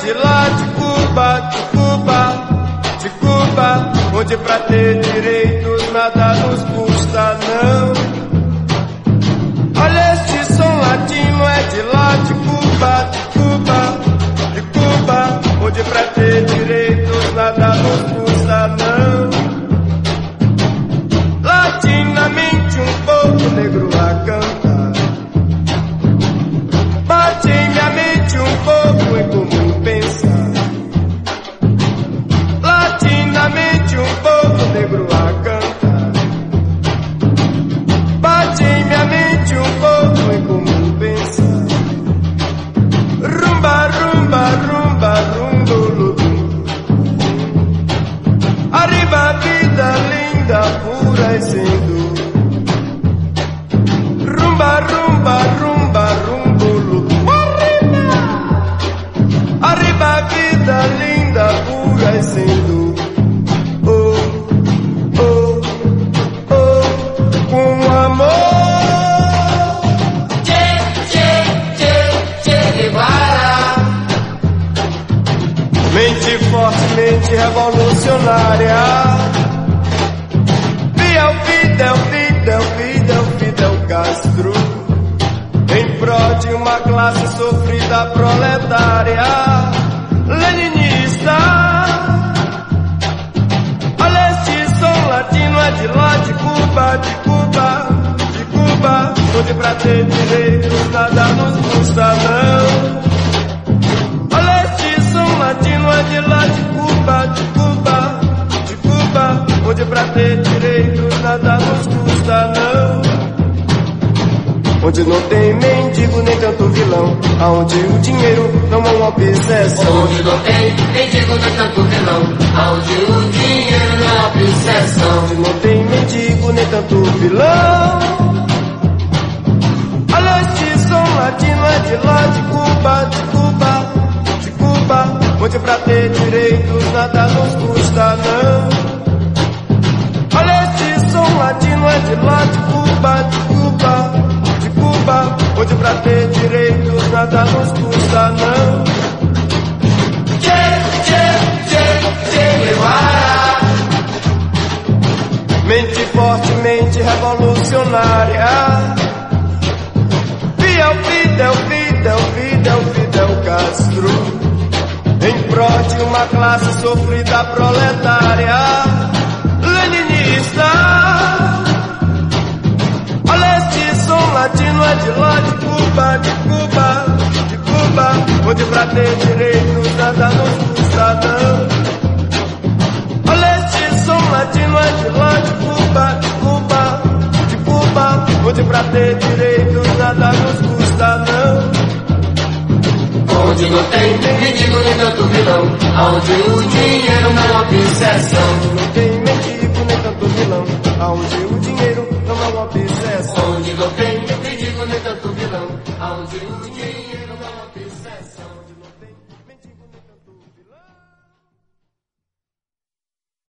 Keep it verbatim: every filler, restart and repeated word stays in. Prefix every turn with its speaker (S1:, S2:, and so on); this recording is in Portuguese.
S1: de lá de Cuba, de Cuba, de Cuba, onde pra ter direitos nada nos custa, não. Olha, este som latino é de lá de Cuba, de Cuba, de Cuba, onde pra ter direitos nada nos custa, não. Latinamente um povo negro a cantar, bate em minha mente um pouco em comum pensar. Latinamente um povo negro a cantar, bate em minha mente um pouco em comum pensar. Rumba, rumba, rumba, rumbo, lumbo. Arriba, vida linda, pura e sem dor. Rumba, rumba, rumba, rumbo, lumbo. Arriba, vida linda, pura e sem dor. Oh, oh, oh, com amor.
S2: Che, che, che, che Guevara.
S1: Mente forte, mente revolucionária. Fidel, Fidel, Fidel, Fidel, Fidel Castro, em prol de uma classe sofrida proletária, leninista. Olha, este som latino é de lá de Cuba, de Cuba, de Cuba, onde pra ter direitos nada nos custa, não. Olha, este som latino é de lá de Cuba, de Cuba, de Cuba, onde pra ter direitos nada nos custa, não. Onde não tem mendigo nem tanto vilão, aonde o dinheiro não é uma obsessão.
S2: Onde não tem mendigo nem tanto vilão, aonde o dinheiro não é uma obsessão.
S1: Onde não tem mendigo nem tanto vilão. Olha, este som latino é de lá de Cuba, de Cuba, de Cuba, onde pra ter direitos nada nos custa, não. Olha, este som latino é de lá de Cuba, de Cuba, de Cuba, onde pra ter direitos nada nos custa, não.
S2: Che, che, che, che Guevara.
S1: Mente forte, mente revolucionária. Fidel, Fidel, Fidel, Fidel, Fidel Castro, em prol de uma classe sofrida proletária, leninista. Olha, este som latino é de lá de Cuba, de Cuba, de Cuba, onde pra ter direitos nada nos custa, não. Olha, este som latino é de lá de Cuba, de Cuba, de Cuba, onde pra ter direitos nada nos custa, não.
S2: Onde não tem mendigo nem tanto vilão, aonde o dinheiro não é uma obsessão.
S1: Onde não tem mendigo nem tanto vilão, aonde o dinheiro não é uma obsessão.